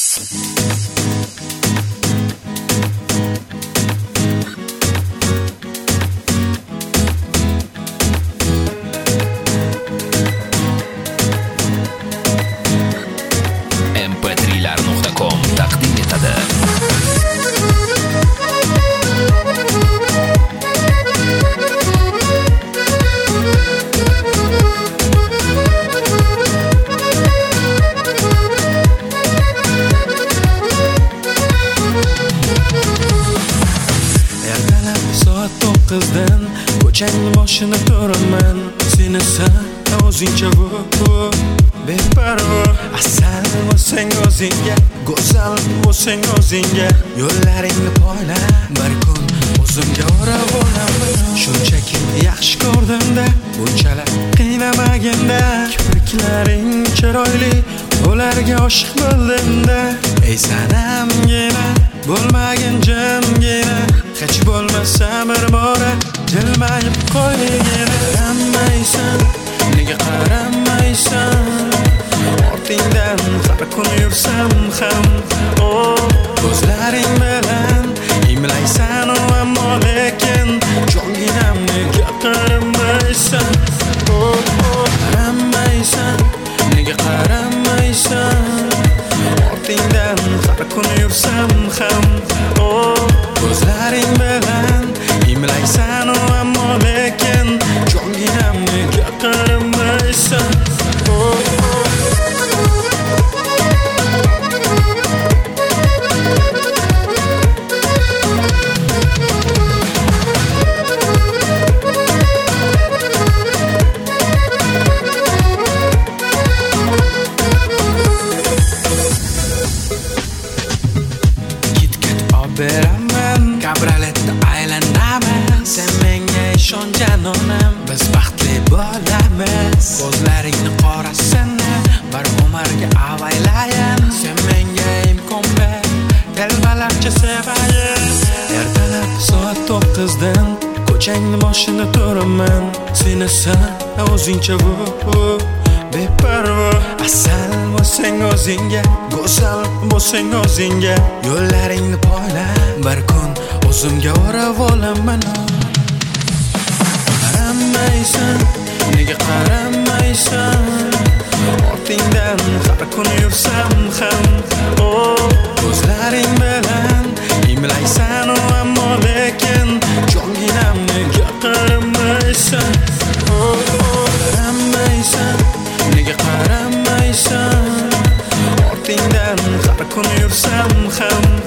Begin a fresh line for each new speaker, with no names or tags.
mp3lar.com taqdim etadi.
Soat 9dan ko'changni boshini ko'raman. Seni san o'zingcha bu beparvo. Asal bo'lsang o'zingga, go'zal bo'lsang o'zingga, yo'llaringni poyla. Bir kun o'zimga o'rab olaman. Shunchaki yaxshi ko'rdimda, bunchalar qiynamaginda. Kipriklaring chiroyli, ularga oshiq bo'ldimda. Ey sanamgina, bo'lmagin jimgina. Hech bo'lmasa bir bora jilmayib qo'ygina. Qaramaysan, nega qaramaysan? Ortingdan har kun yursam ham, ko'zlaring bilan imlaysan ammo lekin jonginam nega qaramaysan? Qaramaysan, nega qaramaysan? Ortingdan har kun yursam ham, ko'zlaring bilan imlaysan ammo lekin jonginam nega qaramaysan? Beraman, kabraletda aylanaman. Sen menga ishon janonim, biz baxtli bo'lamiz. Ko'zlaringni qorasini bir umarga avaylayin. Sen menga imkon ber, telbalarcha sevayin. Ertalab soat 9dan ko'changni boshini ko'raman. Seni san o'zingcha bu beparvo. Asal bo'lsang o'zingga, go'zal bo'lsang o'zingga, yo'llaringni poyla. Bir kun o'zimga o'rab olaman. Qaramaysan, nega qaramaysan? Ortingdan har kun yursam ham, ko'zlaring bilan imlaysan ammo lekin jonginam nega qaramaysan? Qaramaysan, nega qaramaysan? Ortingdan har kun yursam ham,